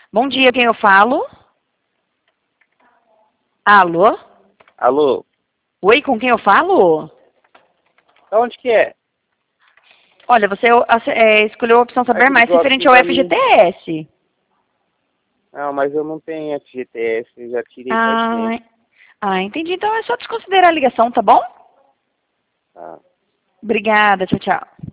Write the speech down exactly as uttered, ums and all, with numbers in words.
Bom dia, quem eu falo? Alô? Alô? Oi, com quem eu falo? Onde que é? Olha, você é, escolheu a opção saber Aqui mais referente próximo ao pra mim. F G T S. Não, mas eu não tenho F G T S, eu já tirei faz tempo. Ah, ah, entendi. Então é só desconsiderar a ligação, tá bom? Tá. Obrigada, tchau, tchau.